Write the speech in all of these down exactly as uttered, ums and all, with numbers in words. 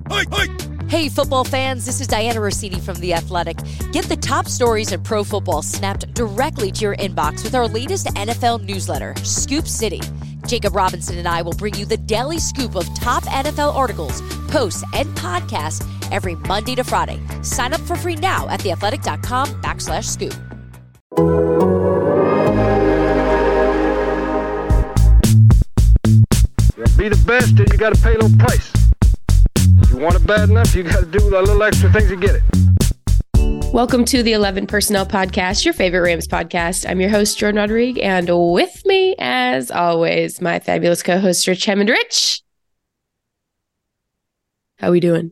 Hey, football fans, this is Diana Rossini from The Athletic. Get the top stories in pro football snapped directly to your inbox with our latest N F L newsletter, Scoop City. Jacob Robinson and I will bring you the daily scoop of top N F L articles, posts, and podcasts every Monday to Friday. Sign up for free now at theathletic.com backslash scoop. Be the best, and you got to pay a little price. If you want it bad enough, you got to do a little extra things to get it. Welcome to the eleven Personnel Podcast, your favorite Rams podcast. I'm your host, Jordan Rodriguez, and with me, as always, my fabulous co-host, Rich Hammond. Rich, how we doing?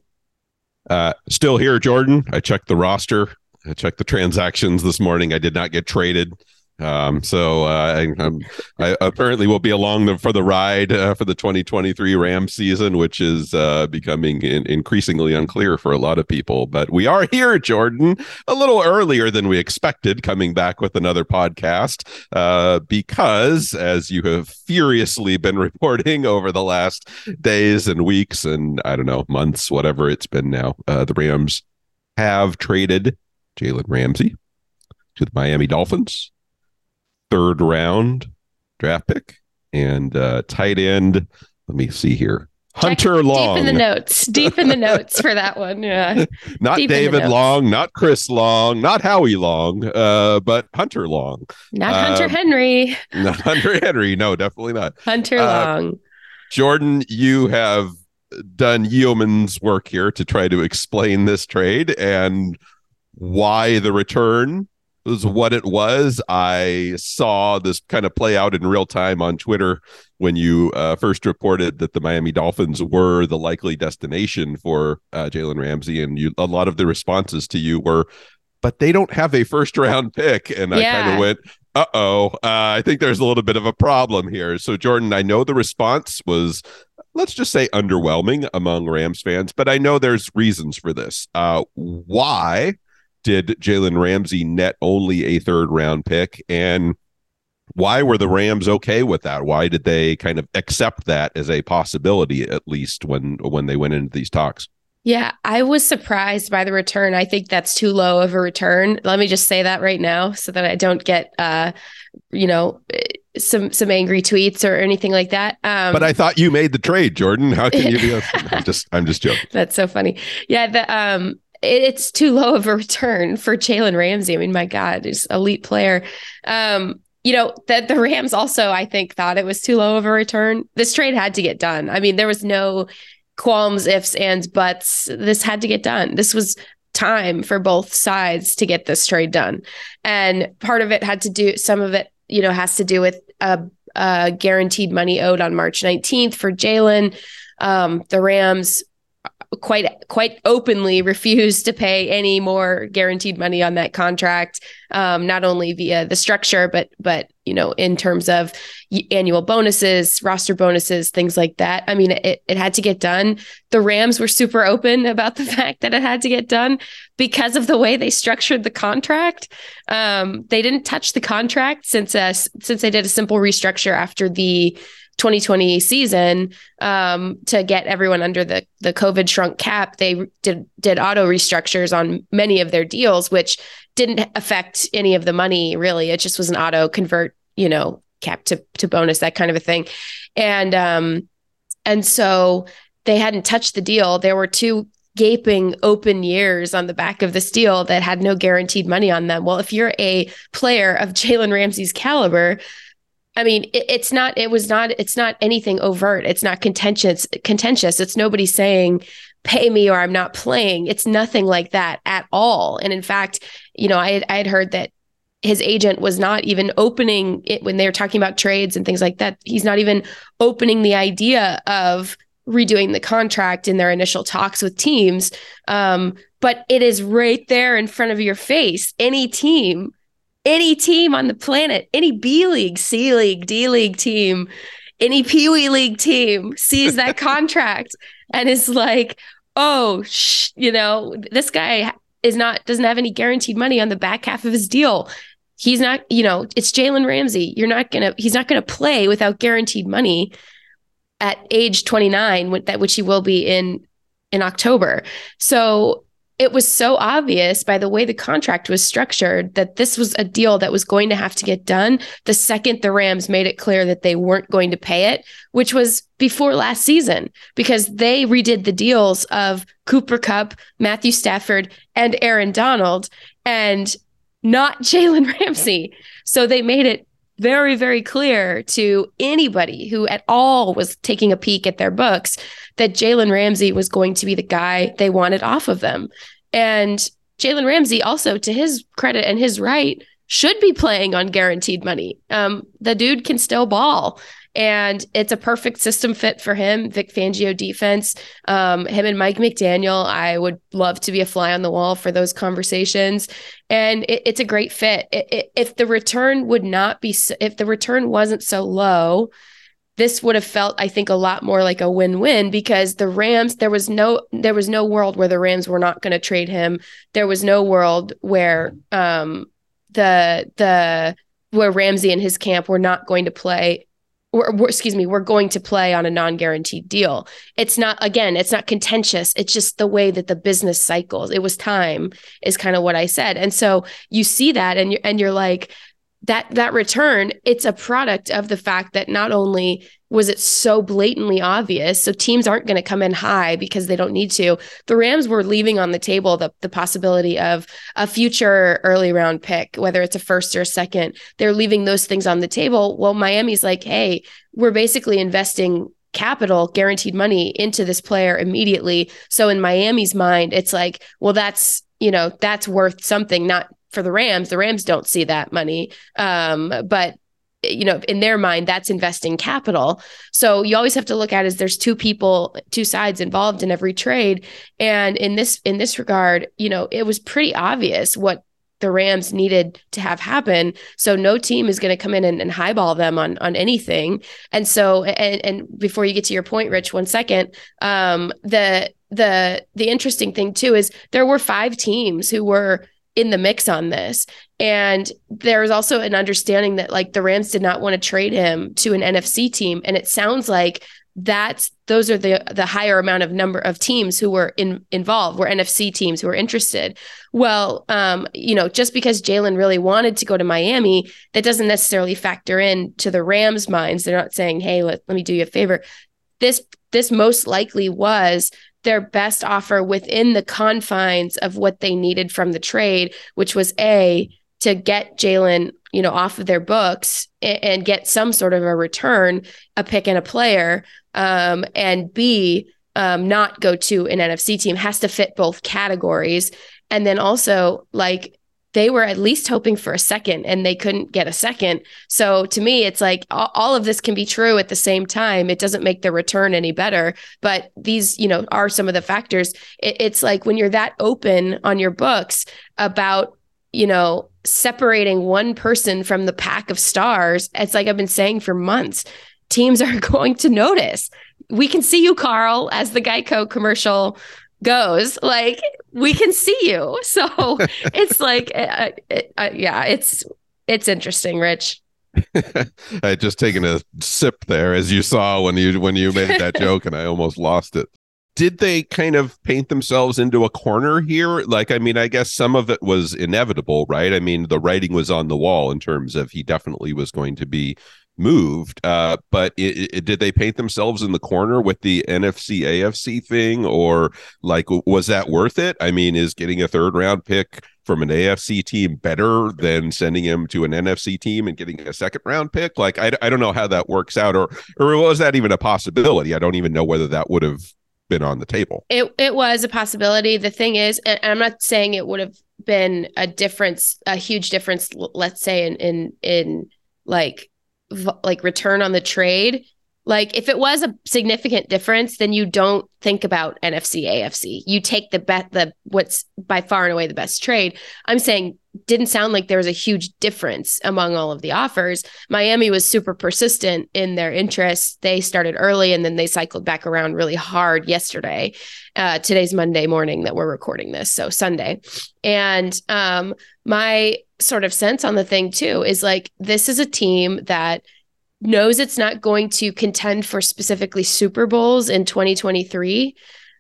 Uh, still here, Jordan. I checked the roster. I checked the transactions this morning. I did not get traded. Um, so uh, I, I'm, I apparently will be along the, for the ride uh, for the twenty twenty-three Rams season, which is uh, becoming in, increasingly unclear for a lot of people. But we are here, Jordan, a little earlier than we expected, coming back with another podcast uh, because, as you have furiously been reporting over the last days and weeks and, I don't know, months, whatever it's been now, uh, the Rams have traded Jalen Ramsey to the Miami Dolphins. Third round draft pick and uh, tight end. Let me see here. Hunter Check Long. Deep in the notes. Deep in the notes for that one. Yeah. Not Deep David Long, not Chris Long, not Howie Long, uh, but Hunter Long. Not Hunter um, Henry. Not Hunter Henry. No, definitely not. Hunter uh, Long. Jordan, you have done yeoman's work here to try to explain this trade and why the return was what it was. I saw this kind of play out in real time on Twitter when you uh, first reported that the Miami Dolphins were the likely destination for uh, Jalen Ramsey, and you, a lot of the responses to you were, but they don't have a first round pick. And I Yeah. kind of went, uh-oh, uh, I think there's a little bit of a problem here. So Jordan, I know the response was, let's just say, underwhelming among Rams fans, but I know there's reasons for this. Uh, why did Jalen Ramsey net only a third round pick, and why were the Rams okay with that? Why did they kind of accept that as a possibility, at least when when they went into these talks? Yeah, I was surprised by the return. I think that's too low of a return. Let me just say that right now so that I don't get, uh, you know, some some angry tweets or anything like that. Um, but I thought you made the trade, Jordan. How can you be? A, I'm just I'm just joking. That's so funny. Yeah, the um. It's too low of a return for Jalen Ramsey. I mean, my God, he's an elite player. Um, you know, that the Rams also, I think, thought it was too low of a return. This trade had to get done. I mean, there was no qualms, ifs, ands, buts. This had to get done. This was time for both sides to get this trade done. And part of it had to do, some of it, you know, has to do with a, a guaranteed money owed on March nineteenth for Jalen. Um, the Rams quite quite openly refused to pay any more guaranteed money on that contract, um, not only via the structure, but but you know, in terms of annual bonuses, roster bonuses, things like that. I mean, it it had to get done. The Rams were super open about the fact that it had to get done because of the way they structured the contract. Um, they didn't touch the contract since uh, since they did a simple restructure after the twenty twenty season, um, to get everyone under the, the COVID shrunk cap. They did, did auto restructures on many of their deals, which didn't affect any of the money really. It just was an auto convert, you know, cap to, to bonus, that kind of a thing. And, um, and so they hadn't touched the deal. There were two gaping open years on the back of this deal that had no guaranteed money on them. Well, if you're a player of Jalen Ramsey's caliber, I mean, it, it's not, it was not, it's not anything overt. It's not contentious, contentious. It's nobody saying, pay me or I'm not playing. It's nothing like that at all. And in fact, you know, I had, I had heard that his agent was not even opening it when they were talking about trades and things like that. He's not even opening the idea of redoing the contract in their initial talks with teams. Um, but it is right there in front of your face. Any team Any team on the planet, any B League, C League, D League team, any Pee Wee League team sees that contract and is like, oh, sh- you know, this guy is not, doesn't have any guaranteed money on the back half of his deal. He's not, you know, it's Jalen Ramsey. You're not going to, he's not going to play without guaranteed money at age twenty-nine, that which he will be in in October. So it was so obvious by the way the contract was structured that this was a deal that was going to have to get done the second the Rams made it clear that they weren't going to pay it, which was before last season, because they redid the deals of Cooper Kupp, Matthew Stafford, and Aaron Donald, and not Jalen Ramsey. So they made it very, very clear to anybody who at all was taking a peek at their books that Jalen Ramsey was going to be the guy they wanted off of them. And Jalen Ramsey, also to his credit and his right, should be playing on guaranteed money. Um, the dude can still ball. And it's a perfect system fit for him. Vic Fangio defense, um, him and Mike McDaniel. I would love to be a fly on the wall for those conversations. And it, it's a great fit. It, it, if the return would not be, if the return wasn't so low, this would have felt, I think, a lot more like a win-win, because the Rams, there was no, there was no world where the Rams were not going to trade him. There was no world where um, the the where Ramsey and his camp were not going to play. Or, or, excuse me, we're going to play on a non-guaranteed deal. It's not, again, it's not contentious. It's just the way that the business cycles. It was time, is kind of what I said. And so you see that, and you're, and you're like, that that return, it's a product of the fact that not only was it so blatantly obvious, so teams aren't going to come in high because they don't need to. The Rams were leaving on the table the, the possibility of a future early round pick, whether it's a first or a second. They're leaving those things on the table. Well, Miami's like, hey, we're basically investing capital, guaranteed money into this player immediately. So in Miami's mind, it's like, well, that's, you know, that's worth something, not for the Rams. The Rams don't see that money. Um, but you know, in their mind, that's investing capital. So you always have to look at is there's two people, two sides involved in every trade. And in this, in this regard, you know, it was pretty obvious what the Rams needed to have happen. So no team is going to come in and, and highball them on, on anything. And so, and, and before you get to your point, Rich, one second, um, the, the, the interesting thing too, is there were five teams who were in the mix on this. And there was also an understanding that like the Rams did not want to trade him to an N F C team. And it sounds like that's, those are the the higher amount of number of teams who were in, involved, were N F C teams who were interested. Well, um, you know, just because Jalen really wanted to go to Miami, that doesn't necessarily factor in to the Rams' minds. They're not saying, hey, let, let me do you a favor. This, this most likely was their best offer within the confines of what they needed from the trade, which was A, to get Jalen, you know, off of their books and, and get some sort of a return, a pick and a player, um, and B, um, not go to an N F C team. Has to fit both categories. And then also, like, they were at least hoping for a second and they couldn't get a second. So to me, it's like all, all of this can be true at the same time. It doesn't make the return any better, but these, you know, are some of the factors. It, it's like when you're that open on your books about, you know, separating one person from the pack of stars, it's like I've been saying for months, teams are going to notice. We can see you, Carl, as the Geico commercial goes, like, we can see you. So it's like, uh, it, uh, yeah, it's, it's interesting, Rich. I had just taken a sip there, as you saw when you, when you made that joke, and I almost lost it. Did they kind of paint themselves into a corner here? Like, I mean, I guess some of it was inevitable, right? I mean, the writing was on the wall in terms of he definitely was going to be moved. Uh, but it, it, did they paint themselves in the corner with the N F C A F C thing, or like, was that worth it? I mean, is getting a third round pick from an A F C team better than sending him to an N F C team and getting a second round pick? Like, I, I don't know how that works out, or or was that even a possibility? I don't even know whether that would have been on the table. It it was a possibility. The thing is, and I'm not saying it would have been a difference, a huge difference, let's say in in in like like return on the trade. Like, if it was a significant difference, then you don't think about N F C, A F C. You take the bet, the what's by far and away the best trade. I'm saying didn't sound like there was a huge difference among all of the offers. Miami was super persistent in their interest. They started early and then they cycled back around really hard yesterday. Uh, today's Monday morning that we're recording this, so Sunday. And um, my sort of sense on the thing too is like, this is a team that knows it's not going to contend for specifically Super Bowls in twenty twenty-three,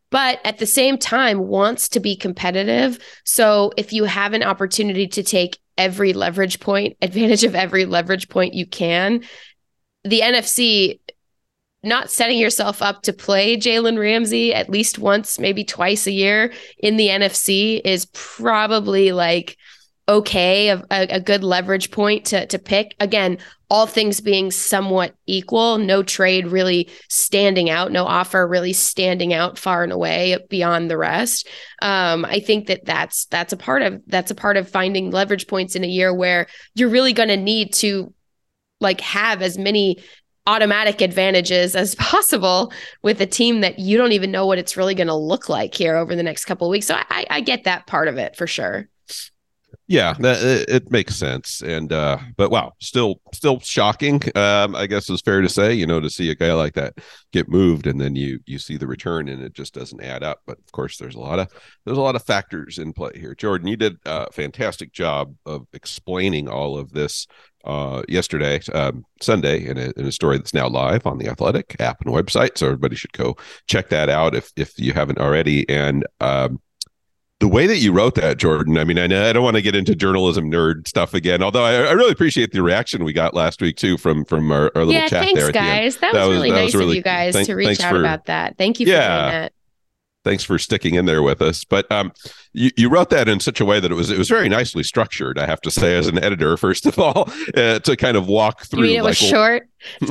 but at the same time wants to be competitive. So if you have an opportunity to take every leverage point, advantage of every leverage point you can, the N F C, not setting yourself up to play Jalen Ramsey at least once, maybe twice a year in the N F C is probably like okay, a, a good leverage point to, to pick. Again, all things being somewhat equal, no trade really standing out, no offer really standing out far and away beyond the rest. Um, I think that that's that's a part of that's a part of finding leverage points in a year where you're really going to need to like have as many automatic advantages as possible with a team that you don't even know what it's really going to look like here over the next couple of weeks. So I, I get that part of it for sure. Yeah, that, it, it makes sense. And, uh, but wow, still, still shocking. Um, I guess it's fair to say, you know, to see a guy like that get moved and then you, you see the return and it just doesn't add up. But of course, there's a lot of, there's a lot of factors in play here. Jordan, you did a fantastic job of explaining all of this uh, yesterday, um, Sunday, in a, in a story that's now live on the Athletic app and website. So everybody should go check that out if, if you haven't already. And, um, the way that you wrote that, Jordan, I mean, I, I don't want to get into journalism nerd stuff again, although I, I really appreciate the reaction we got last week, too, from from our, our little yeah, chat thanks, there. guys. That, that was really nice was really, of you guys thank, to reach out for, about that. Thank you for yeah, doing that. Thanks for sticking in there with us. But um, you, you wrote that in such a way that it was it was very nicely structured, I have to say, as an editor, first of all, uh, to kind of walk through. You mean it was like, short?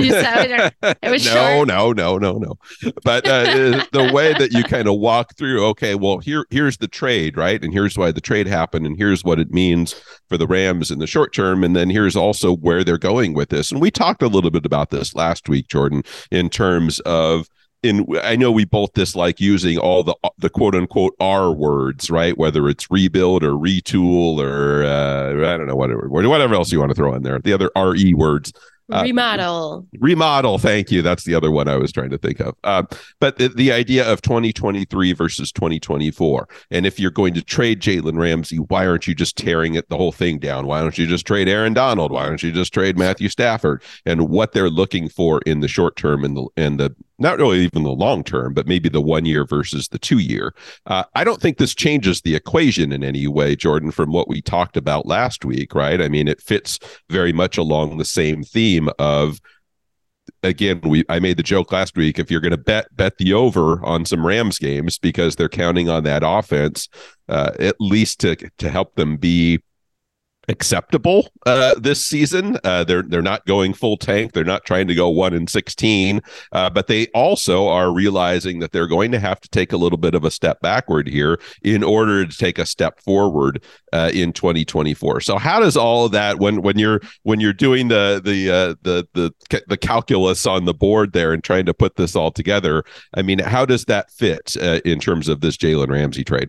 It was no, short. no, no, no, no. But uh, the way that you kind of walk through, okay, well, here, here's the trade, right? And here's why the trade happened, and here's what it means for the Rams in the short term, and then here's also where they're going with this. And we talked a little bit about this last week, Jordan, in terms of In, I know we both dislike using all the the quote unquote R words, right? Whether it's rebuild or retool or uh, I don't know, whatever whatever else you want to throw in there. The other R E words. Uh, remodel. Remodel. Thank you. That's the other one I was trying to think of. Uh, but the, the idea of twenty twenty-three versus twenty twenty-four. And if you're going to trade Jalen Ramsey, why aren't you just tearing it the whole thing down? Why don't you just trade Aaron Donald? Why don't you just trade Matthew Stafford? And what they're looking for in the short term and the and the not really even the long term, but maybe the one year versus the two year. Uh, I don't think this changes the equation in any way, Jordan, from what we talked about last week, right? I mean, it fits very much along the same theme of, again, we I made the joke last week, if you're going to bet, bet the over on some Rams games because they're counting on that offense, uh, at least to to help them be acceptable uh this season. Uh they're they're not going full tank, they're not trying to go one and sixteen, uh but they also are realizing that they're going to have to take a little bit of a step backward here in order to take a step forward uh in twenty twenty-four. So how does all of that, when when you're when you're doing the the uh the the the calculus on the board there and trying to put this all together, I mean, how does that fit uh, in terms of this Jalen Ramsey trade?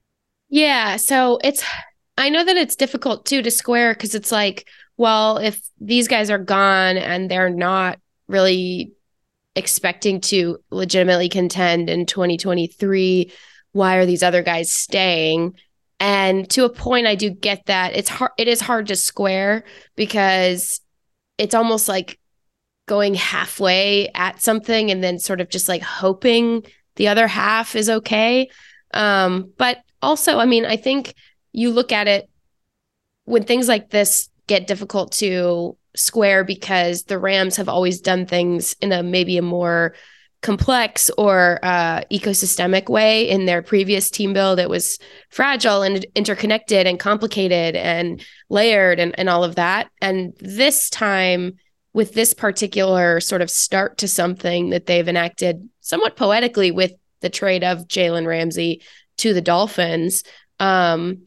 Yeah, so it's I know that it's difficult too to square because it's like, well, if these guys are gone and they're not really expecting to legitimately contend in twenty twenty-three, why are these other guys staying? And to a point, I do get that. It's hard. It is hard to square because it's almost like going halfway at something and then sort of just like hoping the other half is okay. Um, but also, I mean, I think you look at it when things like this get difficult to square because the Rams have always done things in a maybe a more complex or uh, ecosystemic way. In their previous team build, it was fragile and interconnected and complicated and layered and, and all of that. And this time, with this particular sort of start to something that they've enacted somewhat poetically with the trade of Jalen Ramsey to the Dolphins, um,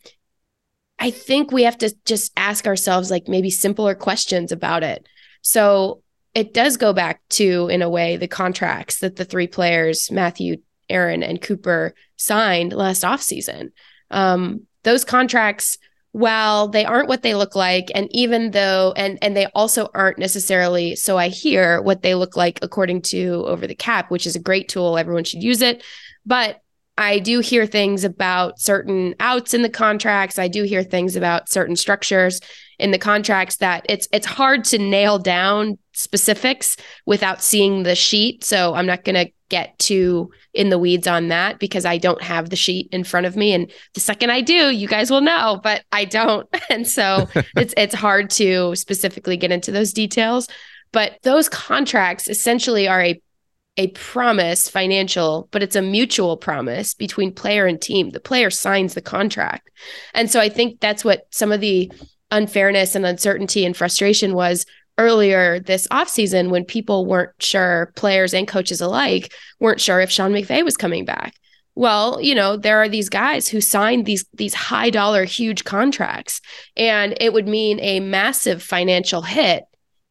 I think we have to just ask ourselves like maybe simpler questions about it. So it does go back to, in a way, the contracts that the three players, Matthew, Aaron, and Cooper, signed last offseason. Um, those contracts, while they aren't what they look like, and even though, and and they also aren't necessarily, so I hear, what they look like according to Over the Cap, which is a great tool. Everyone should use it. But I do hear things about certain outs in the contracts. I do hear things about certain structures in the contracts that it's it's hard to nail down specifics without seeing the sheet. So I'm not going to get too in the weeds on that because I don't have the sheet in front of me. And the second I do, you guys will know, but I don't. And so it's it's hard to specifically get into those details. But those contracts essentially are a a promise, financial, but it's a mutual promise between player and team. The player signs the contract. And so I think that's what some of the unfairness and uncertainty and frustration was earlier this offseason when people weren't sure, players and coaches alike, weren't sure if Sean McVay was coming back. Well, you know, there are these guys who signed these these high dollar, huge contracts, and it would mean a massive financial hit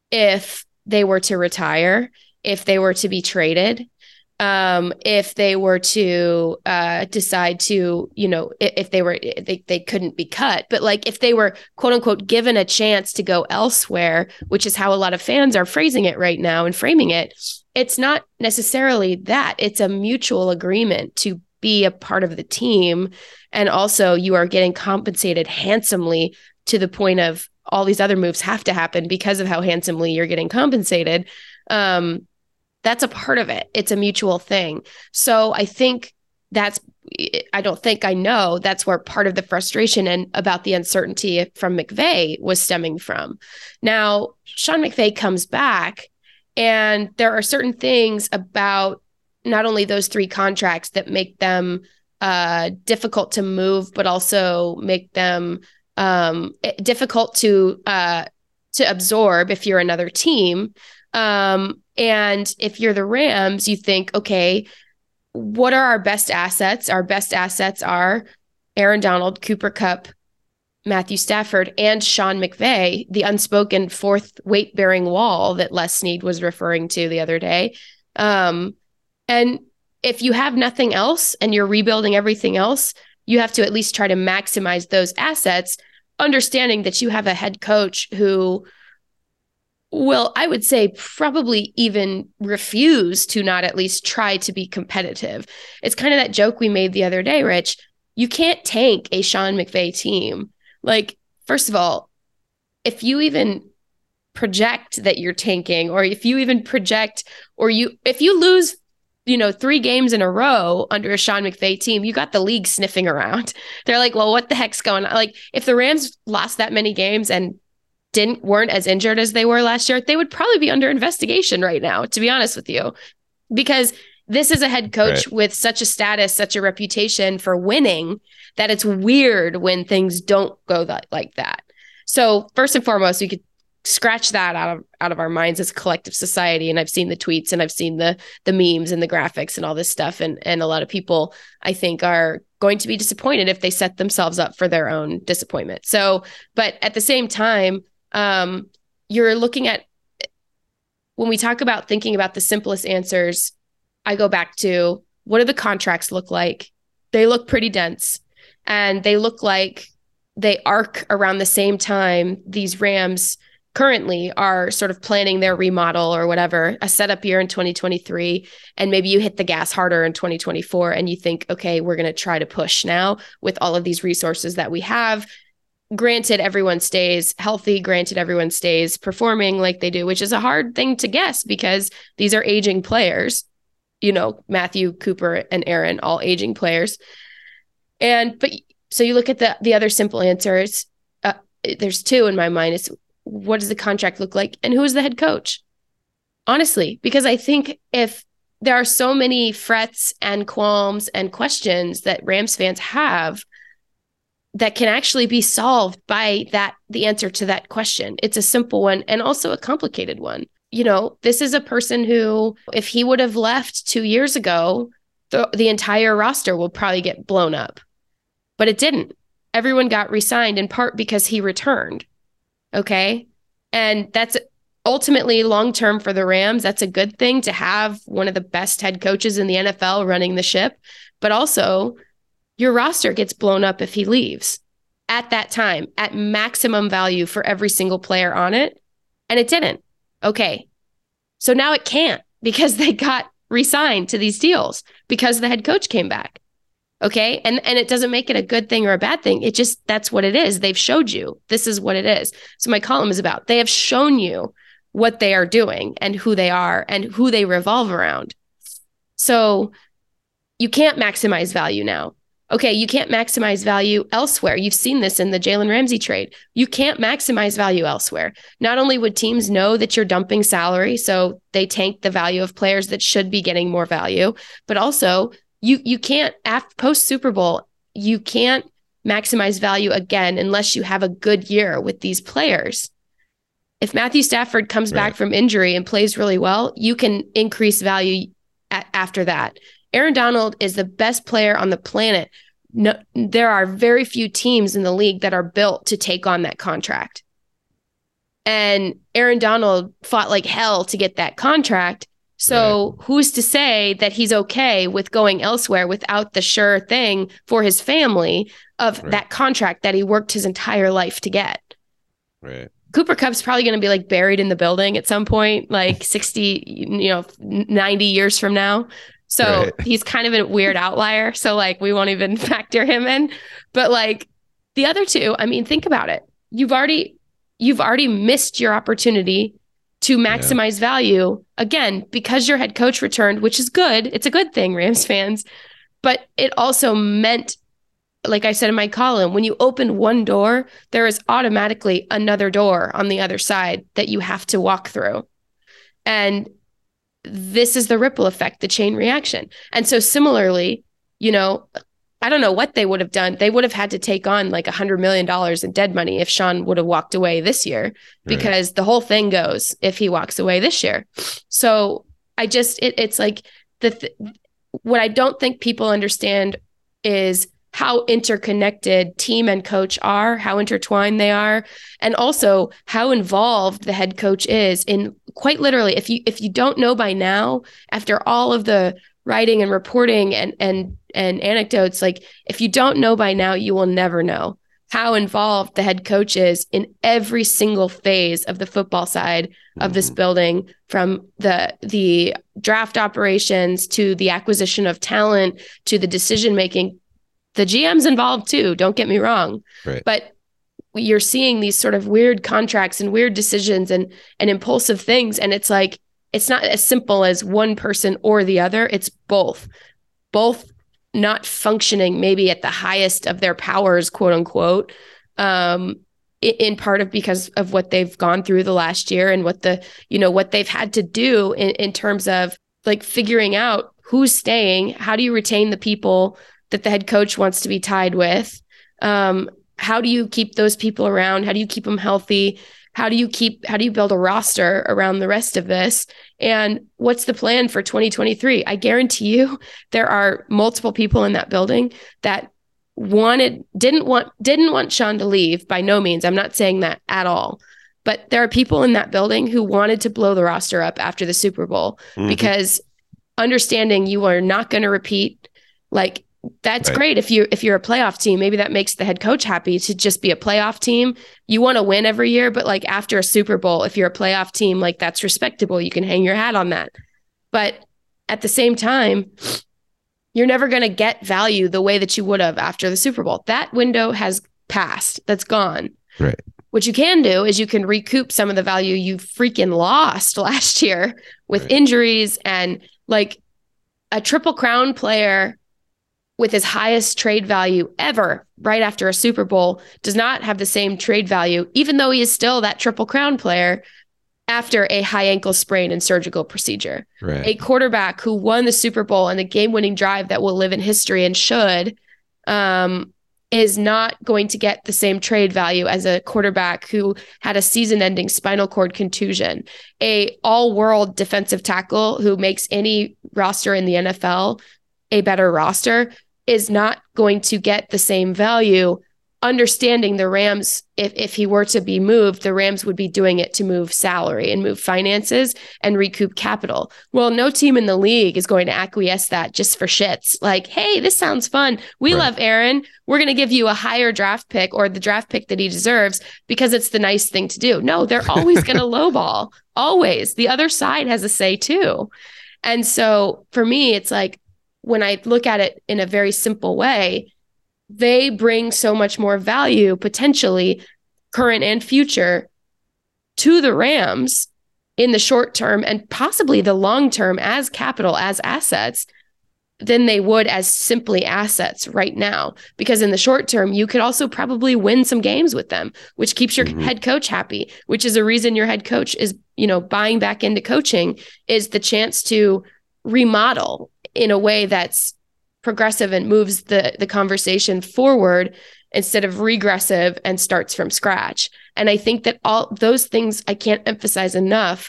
if they were to retire, if they were to be traded, um, if they were to uh, decide to, you know, if, if they were, they, they couldn't be cut, but like if they were quote unquote given a chance to go elsewhere, which is how a lot of fans are phrasing it right now and framing it, it's not necessarily that. It's a mutual agreement to be a part of the team. And also you are getting compensated handsomely to the point of all these other moves have to happen because of how handsomely you're getting compensated. Um, That's a part of it. It's a mutual thing. So I think that's, I don't think I know that's where part of the frustration and about the uncertainty from McVay was stemming from. Now, Sean McVay comes back and there are certain things about not only those three contracts that make them uh, difficult to move, but also make them um, difficult to, uh, to absorb if you're another team. Um, And if you're the Rams, you think, okay, what are our best assets? Our best assets are Aaron Donald, Cooper Kupp, Matthew Stafford, and Sean McVay, the unspoken fourth weight-bearing wall that Les Snead was referring to the other day. Um, and if you have nothing else and you're rebuilding everything else, you have to at least try to maximize those assets, understanding that you have a head coach who will, I would say, probably even refuse to not at least try to be competitive. It's kind of that joke we made the other day, Rich. You can't tank a Sean McVay team. Like, first of all, if you even project that you're tanking, or if you even project, or you, if you lose, you know, three games in a row under a Sean McVay team, you got the league sniffing around. They're like, well, what the heck's going on? Like, if the Rams lost that many games and didn't weren't as injured as they were last year, they would probably be under investigation right now, to be honest with you, because this is a head coach right. with such a status, such a reputation for winning, that it's weird when things don't go that like that. So first and foremost, we could scratch that out of out of our minds as a collective society. And I've seen the tweets and I've seen the the memes and the graphics and all this stuff. And and a lot of people, I think, are going to be disappointed if they set themselves up for their own disappointment. So, but at the same time, Um, you're looking at, when we talk about thinking about the simplest answers, I go back to, what do the contracts look like? They look pretty dense, and they look like they arc around the same time these Rams currently are sort of planning their remodel or whatever, a setup year in twenty twenty-three, and maybe you hit the gas harder in twenty twenty-four and you think, okay, we're going to try to push now with all of these resources that we have. Granted, everyone stays healthy. Granted, everyone stays performing like they do, which is a hard thing to guess because these are aging players, you know, Matthew, Cooper, and Aaron, all aging players. And, but so you look at the, the other simple answers. Uh, there's two in my mind. It's, what does the contract look like? And who is the head coach? Honestly, because I think if there are so many frets and qualms and questions that Rams fans have, that can actually be solved by that, the answer to that question. It's a simple one and also a complicated one. You know, this is a person who, if he would have left two years ago, the, the entire roster will probably get blown up. But it didn't. Everyone got re-signed in part because he returned. Okay. And that's ultimately long-term for the Rams. That's a good thing to have one of the best head coaches in the N F L running the ship. But also, your roster gets blown up if he leaves at that time, at maximum value for every single player on it. And it didn't. Okay. So now it can't, because they got re-signed to these deals because the head coach came back. Okay. And, and it doesn't make it a good thing or a bad thing. It just, that's what it is. They've showed you this is what it is. So my column is about, they have shown you what they are doing and who they are and who they revolve around. So you can't maximize value now. Okay, you can't maximize value elsewhere. You've seen this in the Jalen Ramsey trade. You can't maximize value elsewhere. Not only would teams know that you're dumping salary, so they tank the value of players that should be getting more value, but also you you can't, after post Super Bowl, you can't maximize value again unless you have a good year with these players. If Matthew Stafford comes right. back from injury and plays really well, you can increase value a- after that. Aaron Donald is the best player on the planet. No, there are very few teams in the league that are built to take on that contract. And Aaron Donald fought like hell to get that contract. So right. who's to say that he's okay with going elsewhere without the sure thing for his family of right. that contract that he worked his entire life to get? Right. Cooper Kupp's probably going to be like buried in the building at some point, like sixty, you know, ninety years from now. So right. he's kind of a weird outlier. So like, we won't even factor him in, but like the other two, I mean, think about it. You've already, you've already missed your opportunity to maximize yeah. value again, because your head coach returned, which is good. It's a good thing, Rams fans, but it also meant, like I said in my column, when you open one door, there is automatically another door on the other side that you have to walk through. And this is the ripple effect, the chain reaction. And so similarly, you know, I don't know what they would have done. They would have had to take on like a hundred million dollars in dead money if Sean would have walked away this year, because right. the whole thing goes if he walks away this year. So I just, it, it's like the, th- what I don't think people understand is how interconnected team and coach are, how intertwined they are, and also how involved the head coach is in, quite literally, if you if you don't know by now, after all of the writing and reporting and and and anecdotes, like if you don't know by now, you will never know how involved the head coach is in every single phase of the football side mm-hmm. of this building, from the the draft operations to the acquisition of talent to the decision making. The G M's involved too, don't get me wrong. Right. But you're seeing these sort of weird contracts and weird decisions and and impulsive things. And it's like, it's not as simple as one person or the other. It's both. Both not functioning maybe at the highest of their powers, quote unquote, um, in part of because of what they've gone through the last year and what the, you know, what they've had to do in, in terms of like figuring out who's staying, how do you retain the people that the head coach wants to be tied with? Um, how do you keep those people around? How do you keep them healthy? How do you keep, how do you build a roster around the rest of this? And what's the plan for twenty twenty-three? I guarantee you there are multiple people in that building that wanted, didn't want, didn't want Sean to leave, by no means. I'm not saying that at all. But there are people in that building who wanted to blow the roster up after the Super Bowl mm-hmm. because understanding you are not going to repeat, like, that's right. great if you if you're a playoff team. Maybe that makes the head coach happy to just be a playoff team. You want to win every year, but like after a Super Bowl, if you're a playoff team, like that's respectable. You can hang your hat on that. But at the same time, you're never going to get value the way that you would have after the Super Bowl. That window has passed. That's gone. Right. What you can do is you can recoup some of the value you freaking lost last year with right. injuries, and like a Triple Crown player with his highest trade value ever right after a Super Bowl does not have the same trade value, even though he is still that Triple Crown player after a high ankle sprain and surgical procedure. Right. A quarterback who won the Super Bowl and the game-winning drive that will live in history and should, um, is not going to get the same trade value as a quarterback who had a season-ending spinal cord contusion. A all-world defensive tackle who makes any roster in the N F L a better roster is not going to get the same value. Understanding the Rams, if, if he were to be moved, the Rams would be doing it to move salary and move finances and recoup capital. Well, no team in the league is going to acquiesce that just for shits. Like, hey, this sounds fun. We right. love Aaron. We're going to give you a higher draft pick or the draft pick that he deserves because it's the nice thing to do. No, they're always going to lowball. Always. The other side has a say too. And so for me, it's like, when I look at it in a very simple way, they bring so much more value, potentially current and future, to the Rams in the short term and possibly the long term as capital, as assets, than they would as simply assets right now. Because in the short term, you could also probably win some games with them, which keeps your mm-hmm. head coach happy, which is a reason your head coach is, you know, buying back into coaching, is the chance to remodel in a way that's progressive and moves the, the conversation forward instead of regressive and starts from scratch. And I think that all those things, I can't emphasize enough,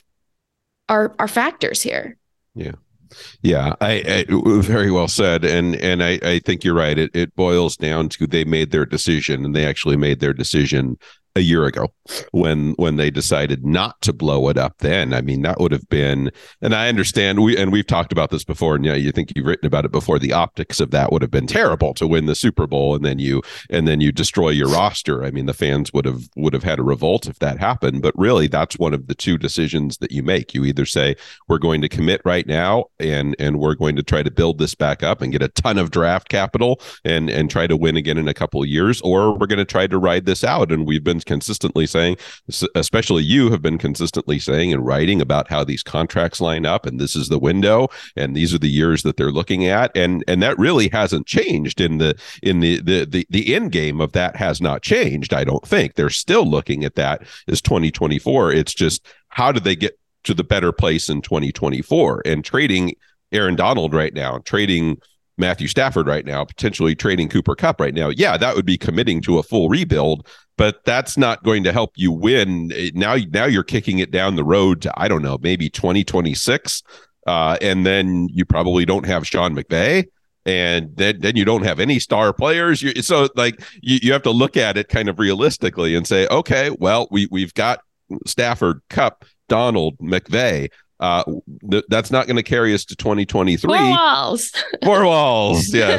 are are factors here. Yeah. Yeah, I, I very well said. And and I, I think you're right. It it boils down to they made their decision, and they actually made their decision a year ago when when they decided not to blow it up then. I mean, that would have been, and I understand, we and we've talked about this before, and yeah, you think you've written about it before, the optics of that would have been terrible to win the Super Bowl and then you and then you destroy your roster. I mean, the fans would have would have had a revolt if that happened. But really, that's one of the two decisions that you make. You either say, we're going to commit right now and and we're going to try to build this back up and get a ton of draft capital and and try to win again in a couple of years, or we're going to try to ride this out. And we've been consistently saying, especially you have been consistently saying and writing about how these contracts line up, and this is the window, and these are the years that they're looking at, and and that really hasn't changed in the in the the the, the end game of that has not changed. I don't think they're still looking at that as twenty twenty-four. It's just, how do they get to the better place in twenty twenty-four? And trading Aaron Donald right now, trading Matthew Stafford right now, potentially trading Cooper Kupp right now, yeah, that would be committing to a full rebuild, but that's not going to help you win. Now, now you're kicking it down the road to, I don't know, maybe twenty twenty-six, uh, and then you probably don't have Sean McVay, and then, then you don't have any star players. You, so, like, you, you have to look at it kind of realistically and say, okay, well, we we've got Stafford, Kupp, Donald, McVay. Uh, th- that's not going to carry us to twenty twenty-three. Four walls. Four walls, yes.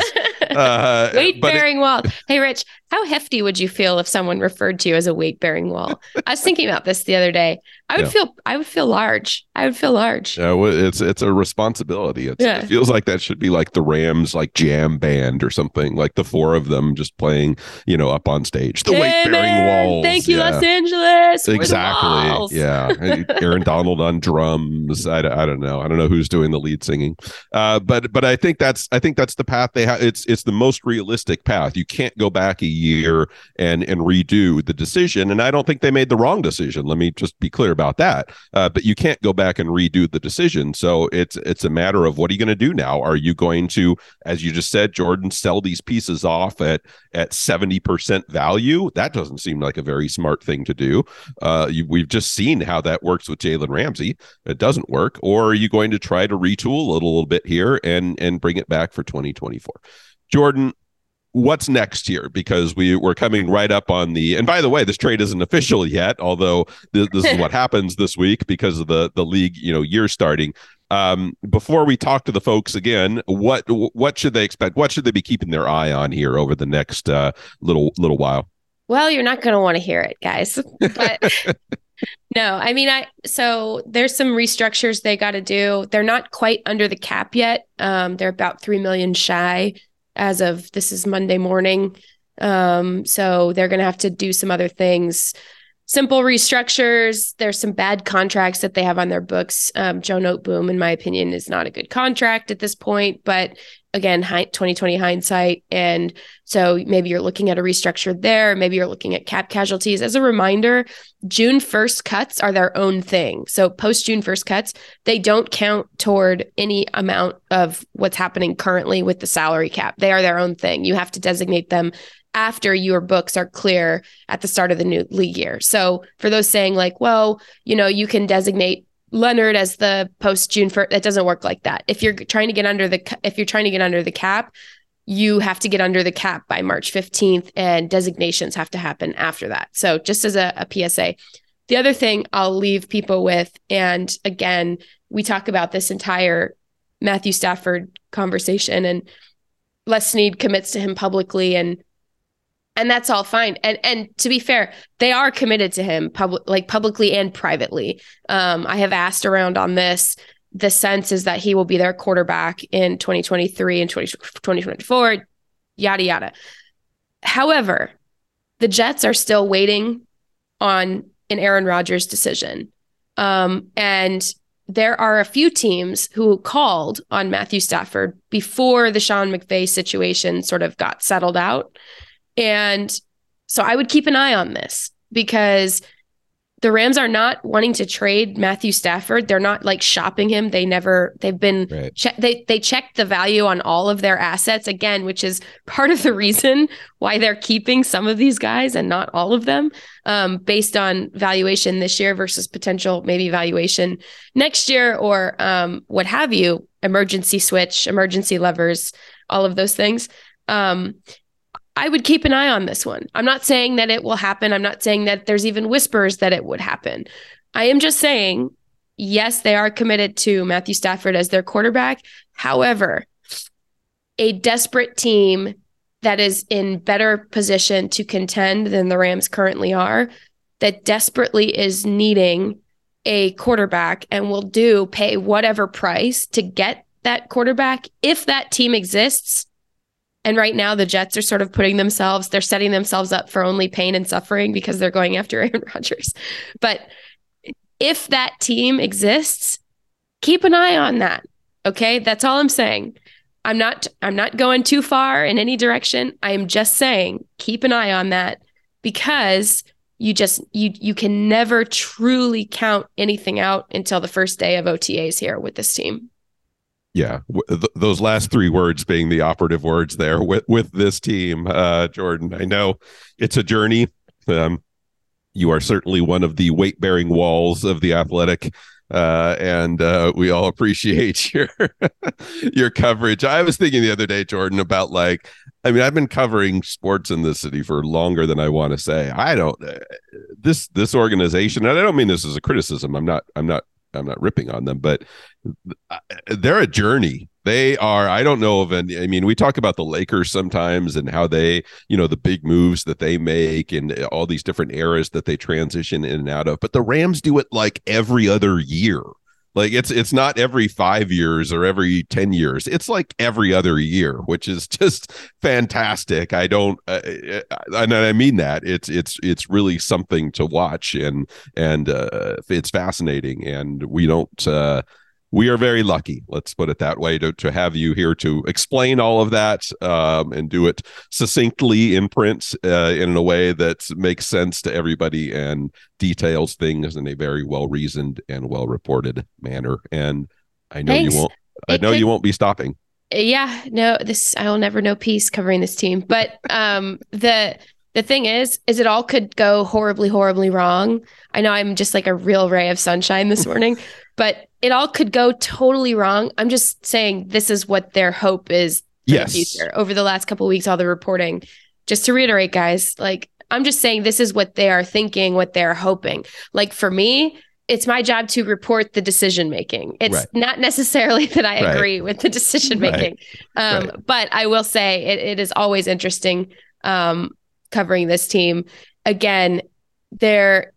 Uh, weight-bearing wall. Hey, Rich, how hefty would you feel if someone referred to you as a weight-bearing wall? I was thinking about this the other day. I would yeah. feel, I would feel large. I would feel large. Yeah, well, it's it's a responsibility. It's, yeah. It feels like that should be like the Rams, like jam band or something. Like the four of them just playing, you know, up on stage. The hey, weight-bearing man, walls. Thank you, yeah. Los Angeles. Exactly. Yeah. Aaron Donald on drums. I, I don't know. I don't know who's doing the lead singing. Uh, but but I think that's I think that's the path they have. It's it's the most realistic path. You can't go back a year and and redo the decision. And I don't think they made the wrong decision. Let me just be clear about that. Uh, but you can't go back and redo the decision. So it's it's a matter of, what are you going to do now? Are you going to, as you just said, Jordan, sell these pieces off at at seventy percent value? That doesn't seem like a very smart thing to do. Uh, you, we've just seen how that works with Jalen Ramsey. It doesn't work. Or are you going to try to retool it a little bit here and and bring it back for twenty twenty-four? Jordan, what's next here? Because we, we're coming right up on the, and by the way, this trade isn't official yet, although th- this is what happens this week because of the, the league, you know, year starting. Um, before we talk to the folks again, what what should they expect? What should they be keeping their eye on here over the next uh, little little while? Well, you're not going to want to hear it, guys. But no, I mean, I so there's some restructures they got to do. They're not quite under the cap yet. Um, they're about three million shy as of this is Monday morning. Um, so they're going to have to do some other things. Simple restructures. There's some bad contracts that they have on their books. Um, Joe Noteboom, in my opinion, is not a good contract at this point. But again, twenty twenty hindsight. And so maybe you're looking at a restructure there. Maybe you're looking at cap casualties. As a reminder, June first cuts are their own thing. So post June first cuts, they don't count toward any amount of what's happening currently with the salary cap. They are their own thing. You have to designate them after your books are clear at the start of the new league year. So for those saying like, well, you know, you can designate Leonard as the post June first, that doesn't work like that. If you're trying to get under the, if you're trying to get under the cap, you have to get under the cap by March fifteenth, and designations have to happen after that. So just as a, a P S A. The other thing I'll leave people with, and again, we talk about this entire Matthew Stafford conversation, and Les Snead commits to him publicly, and And that's all fine. And and to be fair, they are committed to him public, like publicly and privately. Um, I have asked around on this. The sense is that he will be their quarterback in twenty twenty-three and twenty twenty-four, yada, yada. However, the Jets are still waiting on an Aaron Rodgers decision. Um, and there are a few teams who called on Matthew Stafford before the Sean McVay situation sort of got settled out. And so I would keep an eye on this, because the Rams are not wanting to trade Matthew Stafford. They're not like shopping him. They never, they've been, Right. che- they, they checked the value on all of their assets again, which is part of the reason why they're keeping some of these guys and not all of them, um, based on valuation this year versus potential maybe valuation next year, or um, what have you, emergency switch, emergency levers, all of those things. Um, I would keep an eye on this one. I'm not saying that it will happen. I'm not saying that there's even whispers that it would happen. I am just saying, yes, they are committed to Matthew Stafford as their quarterback. However, a desperate team that is in better position to contend than the Rams currently are, that desperately is needing a quarterback and will do pay whatever price to get that quarterback, if that team exists. And right now, the Jets are sort of putting themselves, they're setting themselves up for only pain and suffering because they're going after Aaron Rodgers. But if that team exists, keep an eye on that. Okay, that's all I'm saying. I'm not, I'm not going too far in any direction. I am just saying, keep an eye on that, because you just, you, you can never truly count anything out until the first day of O T As here with this team. Yeah, w- th- those last three words being the operative words there with with this team, uh, Jordan. I know it's a journey. Um, you are certainly one of the weight bearing walls of the Athletic, uh, and uh, we all appreciate your your coverage. I was thinking the other day, Jordan, about like, I mean, I've been covering sports in this city for longer than I want to say. I don't uh, this this organization, and I don't mean this as a criticism. I'm not. I'm not. I'm not ripping on them, but they're a journey. They are, I don't know of any, I mean, we talk about the Lakers sometimes and how they, you know, the big moves that they make and all these different eras that they transition in and out of, but the Rams do it like every other year. Like it's it's not every five years or every ten years. It's like every other year, which is just fantastic. I don't, uh, and I mean that it's it's it's really something to watch, and and uh, it's fascinating. And we don't. Uh, we are very lucky, let's put it that way, to, to have you here to explain all of that um, and do it succinctly in print uh, in a way that makes sense to everybody and details things in a very well-reasoned and well-reported manner. And I know Thanks. you won't. I It know could- you won't be stopping. Yeah, no, this, I will never know peace covering this team. But um, the the thing is, is it all could go horribly, horribly wrong. I know I'm just like a real ray of sunshine this morning, but it all could go totally wrong. I'm just saying this is what their hope is for Yes. the future. Over the last couple of weeks, all the reporting, just to reiterate, guys, like I'm just saying this is what they are thinking, what they're hoping. Like for me, it's my job to report the decision making. It's Right. not necessarily that I Right. agree with the decision making. Um, Right. But I will say it, it is always interesting um, covering this team. Again, there,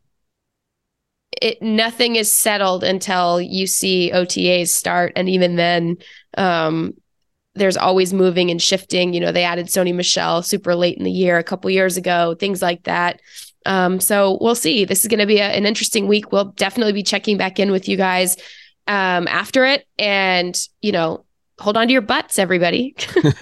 it nothing is settled until you see O T As start, and even then, um, there's always moving and shifting. You know, they added Sony Michel super late in the year, a couple years ago, things like that. Um, so we'll see. This is going to be a, an interesting week. We'll definitely be checking back in with you guys um, after it, and you know, hold on to your butts, everybody.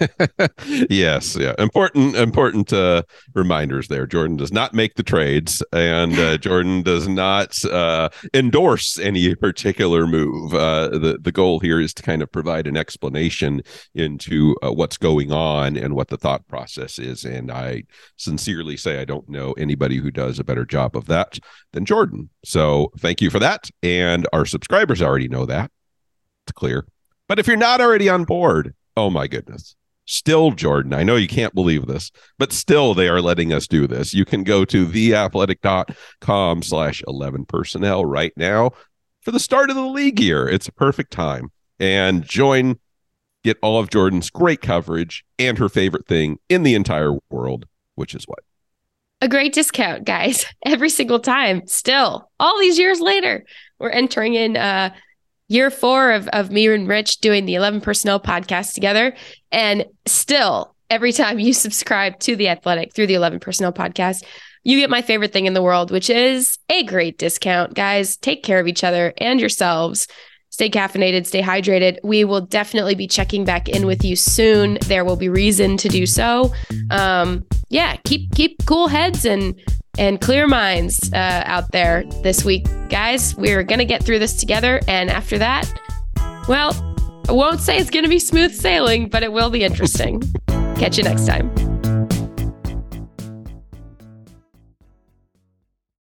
Yes, yeah. Important, important uh, reminders there. Jordan does not make the trades, and uh, Jordan does not uh, endorse any particular move. Uh, the the goal here is to kind of provide an explanation into uh, what's going on and what the thought process is. And I sincerely say I don't know anybody who does a better job of that than Jordan. So thank you for that. And our subscribers already know that. It's clear. But if you're not already on board, oh my goodness. Still, Jordan, I know you can't believe this, but still they are letting us do this. You can go to theathletic.com slash 11 personnel right now for the start of the league year. It's a perfect time. And join, get all of Jordan's great coverage and her favorite thing in the entire world, which is what? A great discount, guys. Every single time. Still, all these years later, we're entering in uh year four of, of me and Rich doing the eleven Personnel podcast together. And still, every time you subscribe to The Athletic through the eleven Personnel podcast, you get my favorite thing in the world, which is a great discount. Guys, take care of each other and yourselves. Stay caffeinated, stay hydrated. We will definitely be checking back in with you soon. There will be reason to do so. Um, yeah, keep keep cool heads and and clear minds uh, out there this week, guys. We're gonna get through this together, and after that, well, I won't say it's gonna be smooth sailing, but it will be interesting. Catch you next time.